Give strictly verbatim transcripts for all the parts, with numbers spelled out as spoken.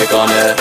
یگانه.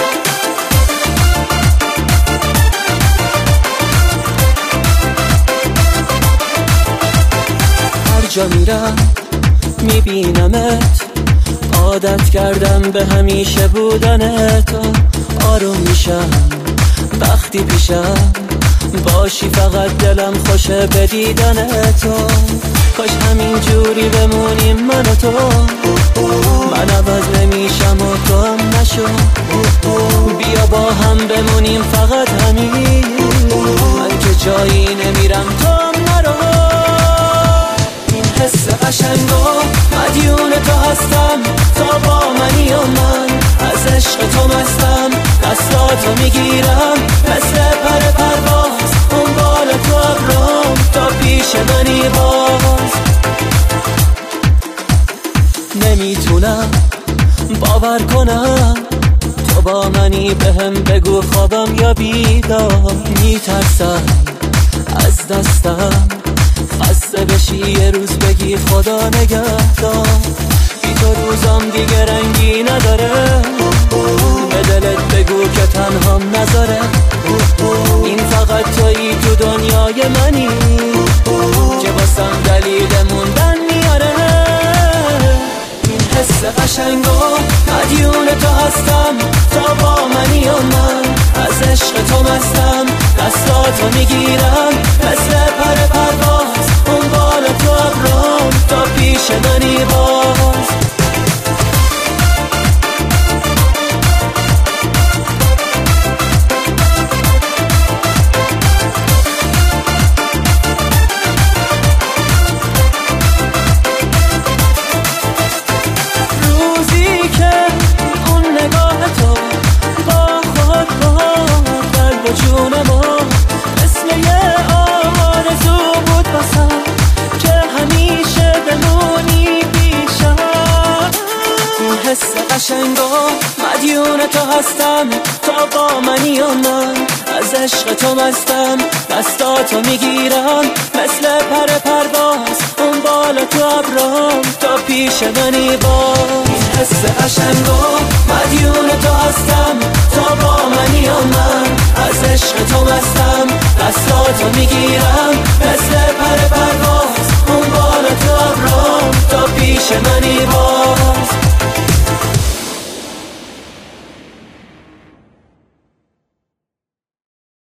هر جا میرم میبینمت، عادت کردم به همیشه بودن تو. آروم میشم وقتی پیشم باشی، فقط دلم خوشه به دیدن تو. کاش همین جوری بمونیم من و تو، من عوض نمیشم و تو هم نشو. بیا با هم بمونیم فقط همین، من که جایی نمیرم تو هم نرو. این حس قشنگو مدیون تو هستم، تا با منی و من از عشق تو مستم. دستاتو میگیرم مثل پر پرواز، اون بالا تو ابرام تا پیش منی باز. نمیتونم باور کنم تو با منی، بهم بگو خوابم یا بیدار. میترسم از دستم خسته بشی یه روز بگی خدا نگهدار. بی تو روزم دیگه رنگی نداره، به دلت بگو که تنهام نذاره. این فقط تویی تو دنیای منی که واسم دلیل موندن میاره. این حس قشنگو مدیون تو هستم، تا با منی و من از عشق تو مستم. دستاتو میگیرم مثل پر پرواز، اون بالا تو ابرام تا پیش منی باز. روزی که اون نگاه تو با خود با قلب و جون ما مثل یه آرزو بود باسم، که همیشه بمونی پیشم. این حس قشنگو مدیون تو هستم، تا با منی و من از عشق تو مستم. دستاتو میگیرم مثل پر پرواز، اون بالا تو ابرام تا پیش منی باز. این حس قشنگو مدیون تو هستم، تا با منی و من از عشق تو مستم. دستاتو میگیرم مثل پر پرواز، اون بالا تو ابرام تا پیش منی